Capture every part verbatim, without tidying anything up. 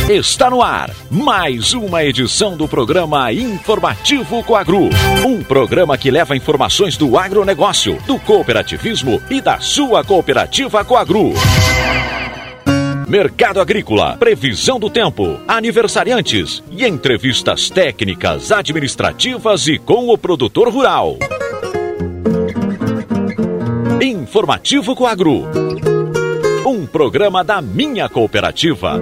Está no ar mais uma edição do programa Informativo Coagro. Um programa que leva informações do agronegócio, do cooperativismo e da sua cooperativa Coagro. Mercado agrícola, previsão do tempo, aniversariantes e entrevistas técnicas, administrativas e com o produtor rural. Informativo Coagro. Um programa da minha cooperativa.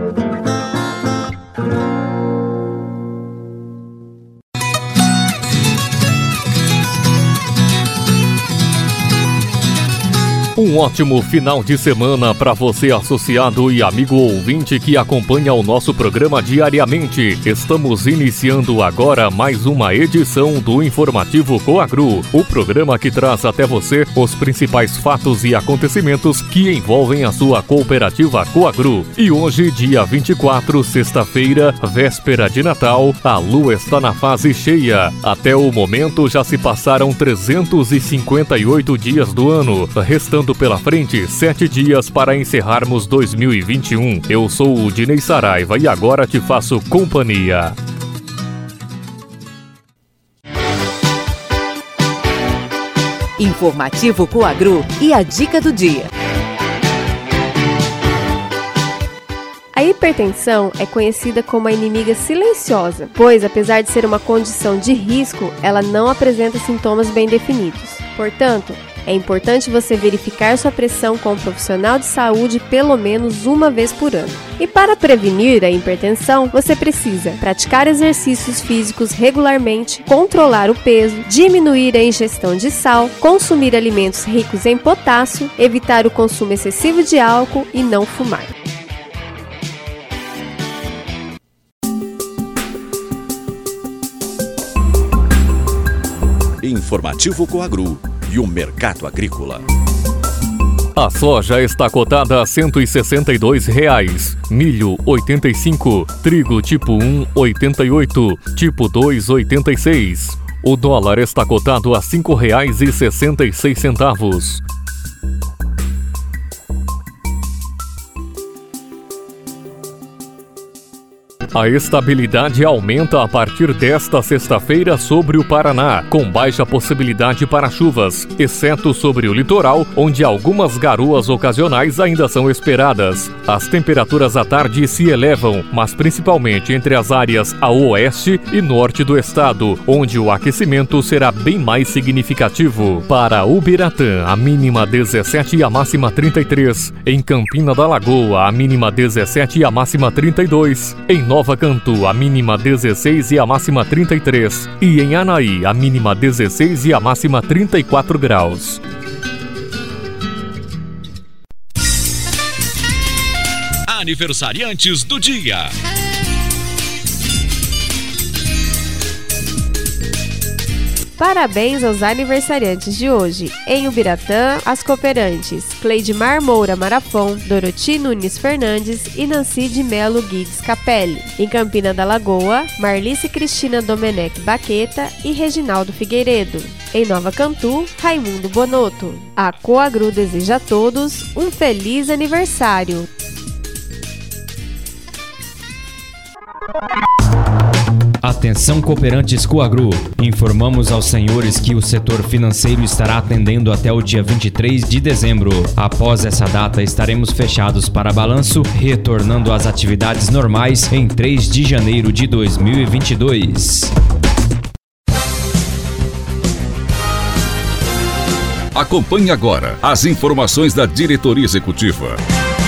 Um ótimo final de semana para você, associado e amigo ouvinte que acompanha o nosso programa diariamente. Estamos iniciando agora mais uma edição do Informativo Coagro, o programa que traz até você os principais fatos e acontecimentos que envolvem a sua cooperativa Coagro. E hoje, dia vinte e quatro, sexta-feira, véspera de Natal, a lua está na fase cheia. Até o momento já se passaram trezentos e cinquenta e oito dias do ano, restando pela frente sete dias para encerrarmos dois mil e vinte e um. Eu sou o Dinei Saraiva e agora te faço companhia. Informativo Coagro e a dica do dia. A hipertensão é conhecida como a inimiga silenciosa, pois, apesar de ser uma condição de risco, ela não apresenta sintomas bem definidos. Portanto, é importante você verificar sua pressão com um profissional de saúde pelo menos uma vez por ano. E para prevenir a hipertensão, você precisa praticar exercícios físicos regularmente, controlar o peso, diminuir a ingestão de sal, consumir alimentos ricos em potássio, evitar o consumo excessivo de álcool e não fumar. Informativo Coagro e o mercado agrícola. A soja está cotada a cento e sessenta e dois reais, milho oitenta e cinco, trigo tipo um oitenta e oito, tipo dois oitenta e seis. O dólar está cotado a cinco reais e sessenta e seis centavos. A estabilidade aumenta a partir desta sexta-feira sobre o Paraná, com baixa possibilidade para chuvas, exceto sobre o litoral, onde algumas garoas ocasionais ainda são esperadas. As temperaturas à tarde se elevam, mas principalmente entre as áreas a oeste e norte do estado, onde o aquecimento será bem mais significativo. Para Ubiratã, a mínima dezessete e a máxima trinta e três. Em Campina da Lagoa, a mínima dezessete e a máxima trinta e dois. Em Nova Cantu, a mínima dezesseis e a máxima trinta e três. E em Anaí, a mínima dezesseis e a máxima trinta e quatro graus. Aniversariantes do dia. Parabéns aos aniversariantes de hoje. Em Ubiratã, as cooperantes Cleidmar Moura Marafon, Doroti Nunes Fernandes e Nancy de Melo Guides Capelli. Em Campina da Lagoa, Marlice Cristina Domenech Baqueta e Reginaldo Figueiredo. Em Nova Cantu, Raimundo Bonotto. A Coagro deseja a todos um feliz aniversário. Atenção, cooperantes Coagro. Informamos aos senhores que o setor financeiro estará atendendo até o dia vinte e três de dezembro. Após essa data, estaremos fechados para balanço, retornando às atividades normais em três de janeiro de dois mil e vinte e dois. Acompanhe agora as informações da diretoria executiva.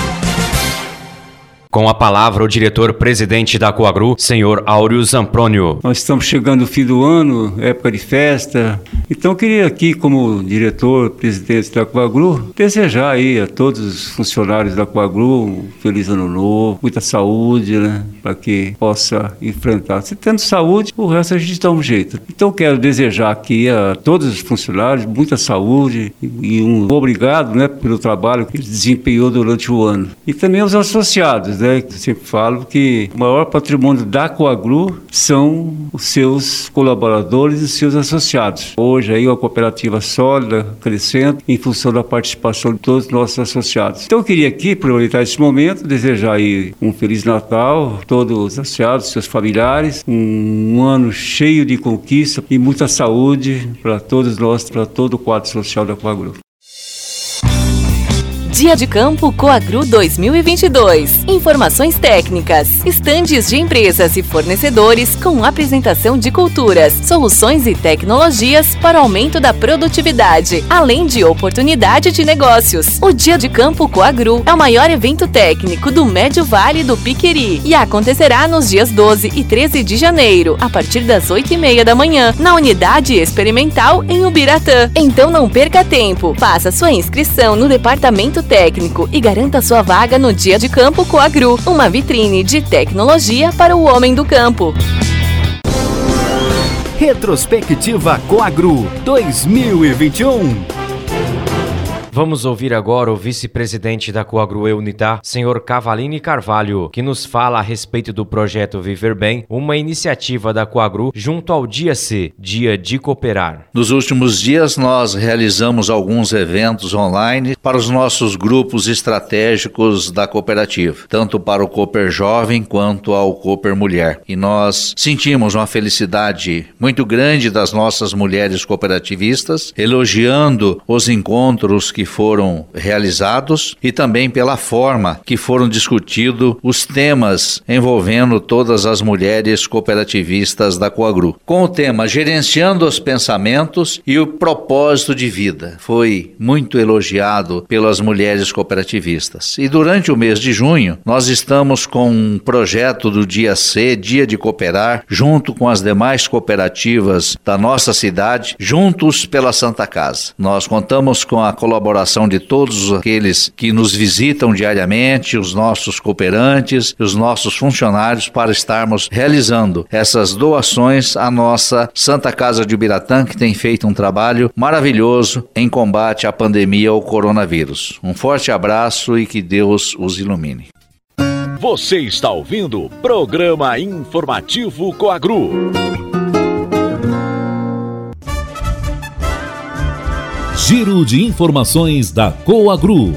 Com a palavra o diretor-presidente da Coagro, senhor Áureo Zamprônio. Nós estamos chegando no fim do ano, época de festa. Então eu queria aqui, como diretor-presidente da Coagro, desejar aí a todos os funcionários da Coagro um feliz ano novo, muita saúde, né? Para que possa enfrentar. Se tendo saúde, o resto a gente dá um jeito. Então quero desejar aqui a todos os funcionários muita saúde e um obrigado, né, pelo trabalho que eles desempenhou durante o ano. E também aos associados, né? né? Eu sempre falo que o maior patrimônio da Coagru são os seus colaboradores e os seus associados. Hoje aí uma cooperativa sólida, crescendo, em função da participação de todos os nossos associados. Então eu queria aqui, aproveitar esse momento, desejar aí um Feliz Natal a todos os associados, seus familiares, um ano cheio de conquista e muita saúde para todos nós, para todo o quadro social da Coagru. Dia de Campo Coagru dois mil e vinte e dois. Informações técnicas, estandes de empresas e fornecedores com apresentação de culturas, soluções e tecnologias para o aumento da produtividade, além de oportunidade de negócios. O Dia de Campo Coagru é o maior evento técnico do Médio Vale do Piqueri e acontecerá nos dias doze e treze de janeiro, a partir das oito e meia da manhã, na Unidade Experimental em Ubiratã. Então não perca tempo, faça sua inscrição no Departamento Técnico e garanta sua vaga no Dia de Campo Coagru, uma vitrine de tecnologia para o homem do campo. Retrospectiva Coagru dois mil e vinte e um. Vamos ouvir agora o vice-presidente da Coagru Unitá, senhor Cavalini Carvalho, que nos fala a respeito do projeto Viver Bem, uma iniciativa da Coagru junto ao Dia C, Dia de Cooperar. Nos últimos dias nós realizamos alguns eventos online para os nossos grupos estratégicos da cooperativa, tanto para o Cooper Jovem quanto ao Cooper Mulher. E nós sentimos uma felicidade muito grande das nossas mulheres cooperativistas, elogiando os encontros que foram realizados e também pela forma que foram discutidos os temas envolvendo todas as mulheres cooperativistas da Coagru. Com o tema Gerenciando os Pensamentos e o Propósito de Vida. Foi muito elogiado pelas mulheres cooperativistas. E durante o mês de junho, nós estamos com um projeto do Dia C, Dia de Cooperar, junto com as demais cooperativas da nossa cidade, juntos pela Santa Casa. Nós contamos com a colaboração de todos aqueles que nos visitam diariamente, os nossos cooperantes, os nossos funcionários, para estarmos realizando essas doações à nossa Santa Casa de Ubiratã, que tem feito um trabalho maravilhoso em combate à pandemia ao coronavírus. Um forte abraço e que Deus os ilumine. Você está ouvindo o Programa Informativo Coagru. Giro de informações da Coagru.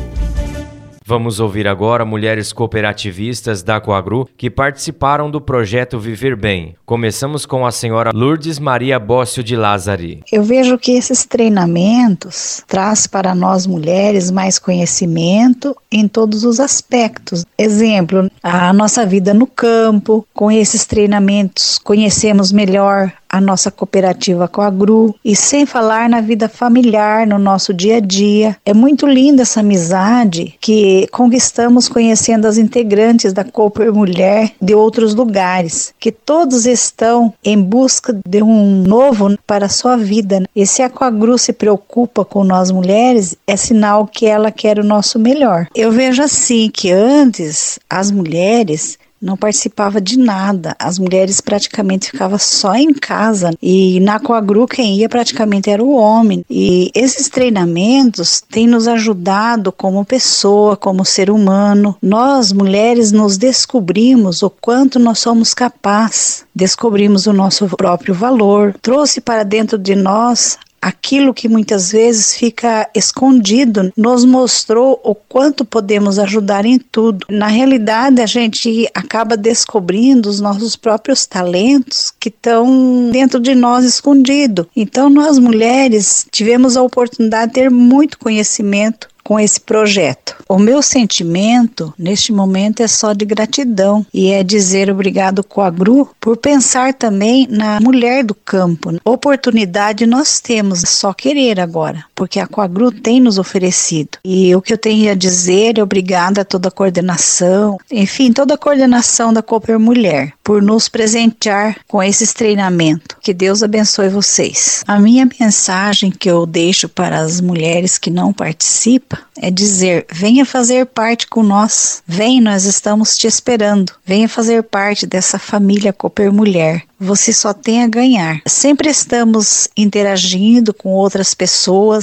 Vamos ouvir agora mulheres cooperativistas da Coagru que participaram do projeto Viver Bem. Começamos com a senhora Lourdes Maria Bócio de Lázari. Eu vejo que esses treinamentos traz para nós mulheres mais conhecimento em todos os aspectos. Exemplo, a nossa vida no campo. Com esses treinamentos conhecemos melhor a nossa cooperativa Coagru, e sem falar na vida familiar, no nosso dia a dia. É muito linda essa amizade que conquistamos conhecendo as integrantes da Cooper Mulher de outros lugares, que todos estão em busca de um novo para a sua vida. E se a Coagru se preocupa com nós mulheres, é sinal que ela quer o nosso melhor. Eu vejo assim que antes as mulheres não participava de nada, as mulheres praticamente ficavam só em casa, e na Coagru quem ia praticamente era o homem, e esses treinamentos têm nos ajudado como pessoa, como ser humano. Nós mulheres nos descobrimos o quanto nós somos capazes, descobrimos o nosso próprio valor, trouxe para dentro de nós aquilo que muitas vezes fica escondido, nos mostrou o quanto podemos ajudar em tudo. Na realidade, a gente acaba descobrindo os nossos próprios talentos que estão dentro de nós escondidos. Então, nós mulheres tivemos a oportunidade de ter muito conhecimento com esse projeto. O meu sentimento neste momento é só de gratidão, e é dizer obrigado Coagru por pensar também na mulher do campo. Oportunidade nós temos, é só querer agora, porque a Coagru tem nos oferecido. E o que eu tenho a dizer é obrigada a toda a coordenação, enfim, toda a coordenação da Cooper Mulher, por nos presentear com esses treinamentos. Que Deus abençoe vocês. A minha mensagem que eu deixo para as mulheres que não participam é dizer: venha fazer parte com nós, vem, nós estamos te esperando, venha fazer parte dessa família Cooper Mulher. Você só tem a ganhar. Sempre estamos interagindo com outras pessoas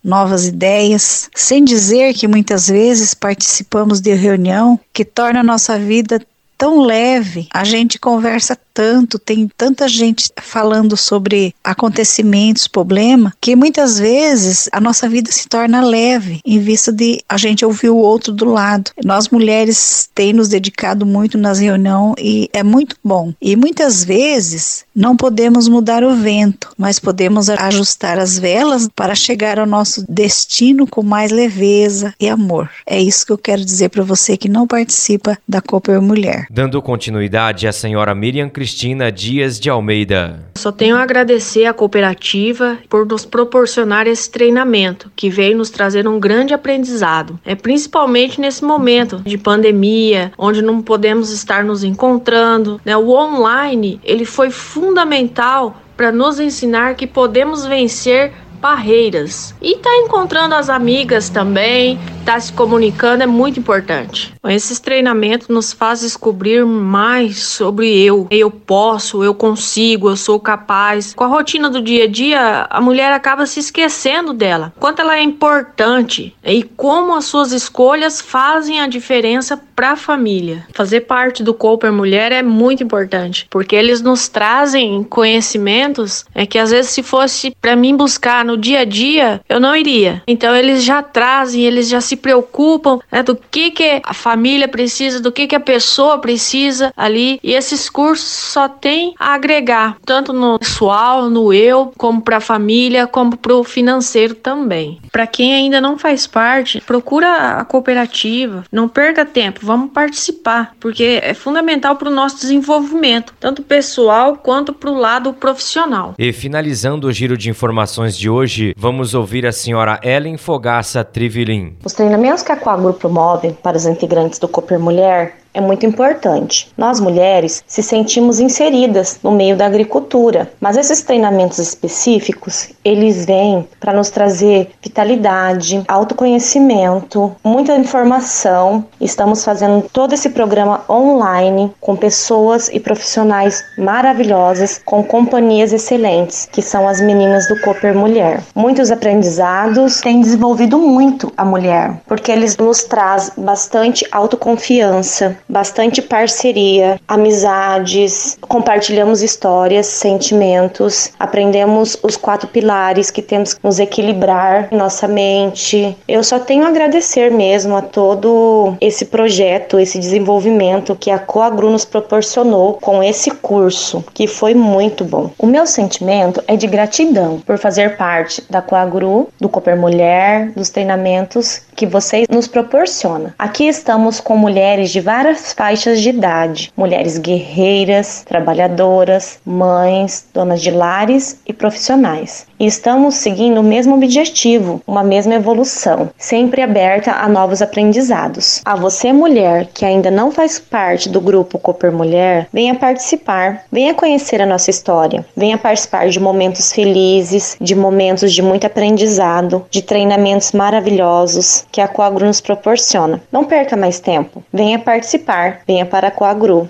novas ideias, sem dizer que muitas vezes participamos de reunião que torna a nossa vida tão leve, a gente conversa tanto, tem tanta gente falando sobre acontecimentos, problema, que muitas vezes a nossa vida se torna leve, em vista de a gente ouvir o outro do lado. Nós mulheres temos nos dedicado muito nas reuniões e é muito bom. E muitas vezes não podemos mudar o vento, mas podemos ajustar as velas para chegar ao nosso destino com mais leveza e amor. É isso que eu quero dizer para você que não participa da Cooper Mulher. Dando continuidade à senhora Miriam Cristina Dias de Almeida. Só tenho a agradecer à cooperativa por nos proporcionar esse treinamento, que veio nos trazer um grande aprendizado. É principalmente nesse momento de pandemia, onde não podemos estar nos encontrando, né? O online, ele foi fundamental para nos ensinar que podemos vencer barreiras. E tá encontrando as amigas também, tá se comunicando, é muito importante. Esses treinamentos nos fazem descobrir mais sobre eu. Eu posso, eu consigo, eu sou capaz. Com a rotina do dia a dia, a mulher acaba se esquecendo dela. Quanto ela é importante e como as suas escolhas fazem a diferença para a família. Fazer parte do Cooper Mulher é muito importante, porque eles nos trazem conhecimentos é que às vezes se fosse para mim buscar no dia a dia, eu não iria. Então eles já trazem, eles já se preocupam, né, do que que a família precisa, do que que a pessoa precisa ali, e esses cursos só tem a agregar, tanto no pessoal, no eu, como para a família, como para o financeiro também. Para quem ainda não faz parte, procura a cooperativa, não perca tempo, vamos participar, porque é fundamental para o nosso desenvolvimento, tanto pessoal quanto para o lado profissional. E finalizando o giro de informações de hoje, vamos ouvir a senhora Ellen Fogaça Trivilin. Os treinamentos que a Coagru promove para os integrantes do Cooper Mulher é muito importante. Nós mulheres se sentimos inseridas no meio da agricultura, mas esses treinamentos específicos, eles vêm para nos trazer vitalidade, autoconhecimento, muita informação. Estamos fazendo todo esse programa online com pessoas e profissionais maravilhosas, com companhias excelentes, que são as meninas do Cooper Mulher. Muitos aprendizados têm desenvolvido muito a mulher, porque eles nos trazem bastante autoconfiança, bastante parceria, amizades, compartilhamos histórias, sentimentos, aprendemos os quatro pilares que temos que nos equilibrar em nossa mente. Eu só tenho a agradecer mesmo a todo esse projeto, esse desenvolvimento que a Coagru nos proporcionou com esse curso, que foi muito bom. O meu sentimento é de gratidão por fazer parte da Coagru, do Cooper Mulher, dos treinamentos que vocês nos proporcionam. Aqui estamos com mulheres de várias faixas de idade, mulheres guerreiras, trabalhadoras, mães, donas de lares e profissionais. E estamos seguindo o mesmo objetivo, uma mesma evolução, sempre aberta a novos aprendizados. A você, mulher, que ainda não faz parte do grupo Cooper Mulher, venha participar, venha conhecer a nossa história, venha participar de momentos felizes, de momentos de muito aprendizado, de treinamentos maravilhosos que a Coagru nos proporciona. Não perca mais tempo, venha participar, venha para a Coagru.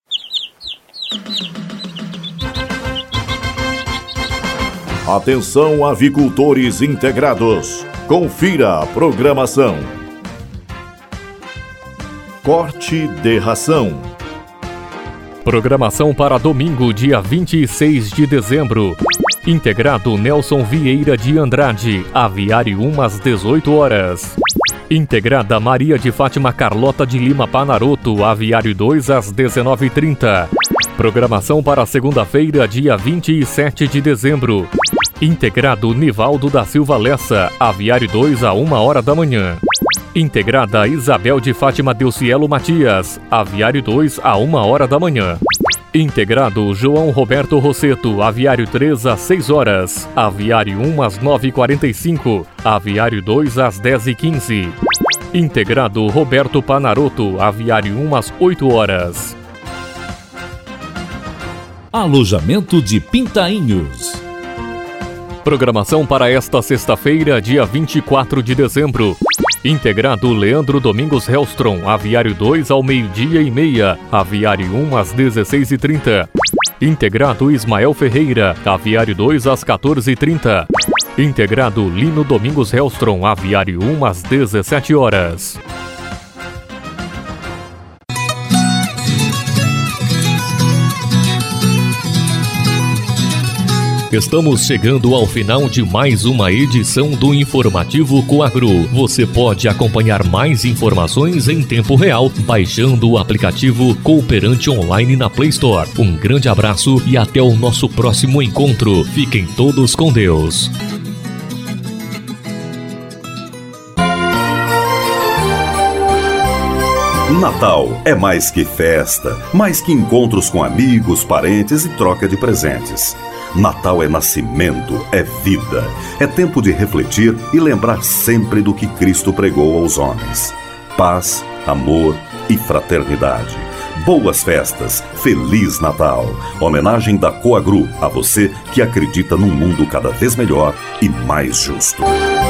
Atenção, avicultores integrados. Confira a programação. Corte de ração. Programação para domingo, dia vinte e seis de dezembro. Integrado Nelson Vieira de Andrade, aviário um às dezoito horas. Integrada Maria de Fátima Carlota de Lima Panaroto, aviário dois às dezenove e trinta. Programação para segunda-feira, dia vinte e sete de dezembro. Integrado Nivaldo da Silva Lessa, aviário dois a uma hora da manhã. Integrada Isabel de Fátima Delcielo Matias, aviário dois a uma hora da manhã. Integrado João Roberto Rosseto, aviário três às seis horas, aviário um às nove e quarenta e cinco, aviário dois às dez e quinze. Integrado Roberto Panaroto, aviário um às oito horas. Alojamento de Pintainhos. Programação para esta sexta-feira, dia vinte e quatro de dezembro. Integrado Leandro Domingos Hellstrom, aviário dois ao meio-dia e meia, aviário um às dezesseis e trinta. Integrado Ismael Ferreira, aviário dois às quatorze e trinta. Integrado Lino Domingos Hellstrom, Aviário um, às dezessete horas. Estamos chegando ao final de mais uma edição do Informativo Coagro. Você pode acompanhar mais informações em tempo real baixando o aplicativo Cooperante Online na Play Store. Um grande abraço e até o nosso próximo encontro. Fiquem todos com Deus. Natal é mais que festa, mais que encontros com amigos, parentes e troca de presentes. Natal é nascimento, é vida, é tempo de refletir e lembrar sempre do que Cristo pregou aos homens. Paz, amor e fraternidade. Boas festas, Feliz Natal. Homenagem da Coagru a você que acredita num mundo cada vez melhor e mais justo.